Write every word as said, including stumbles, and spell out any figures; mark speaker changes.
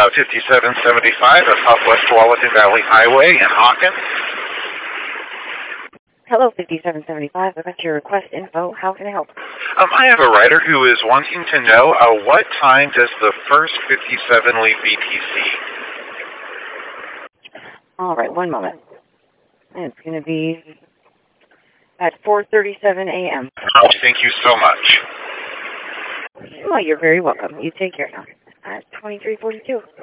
Speaker 1: uh, fifty-seven seventy-five of Southwest Tualatin Valley Highway in Hawkins.
Speaker 2: Hello, fifty-seven seventy-five. I've got your request info. How can I help?
Speaker 1: Um, I have a writer who is wanting to know uh, what time does the first fifty-seven leave B T C?
Speaker 2: All right, one moment. It's going to be at four thirty-seven a.m.
Speaker 1: Oh, thank you so much.
Speaker 2: Well, you're very welcome. You take care now. At twenty-three forty-two.